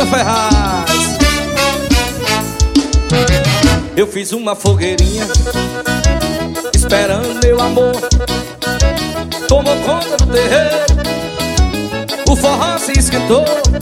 Ferraz. Eu fiz uma fogueirinha esperando meu amor, tomou conta do terreiro, o forró se esquentou.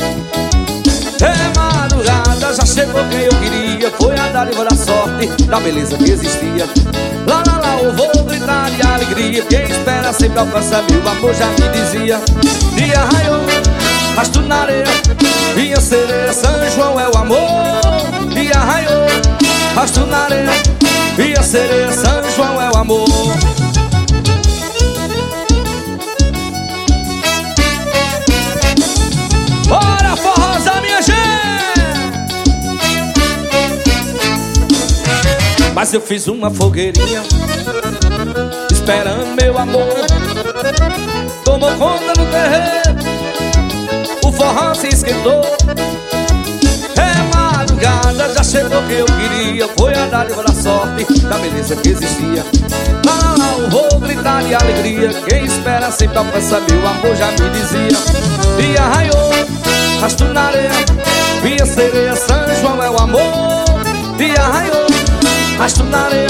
É madrugada, já chegou quem eu queria, foi a dádiva da sorte, da beleza que existia. Lá, lá, lá, eu vou gritar de alegria, quem espera sempre alcança, meu amor já me dizia. Dia raiou, rasto na areia, minha sereia, São João é o amor. Dia raiou, rasto na areia, minha sereia, São João é o amor. Bora forrosar, minha gente! Mas eu fiz uma fogueirinha esperando meu amor, tomou conta no terreiro, o forró se esquentou. É madrugada, já chegou quem eu queria, foi a dádiva da sorte, da beleza que existia. Lá, lá, lá, eu vou gritar de alegria, quem espera sempre alcança, meu amor já me dizia. Dia raiou, rasto na areia, minha sereia, São João é o amor. Dia raiou, rasto na areia,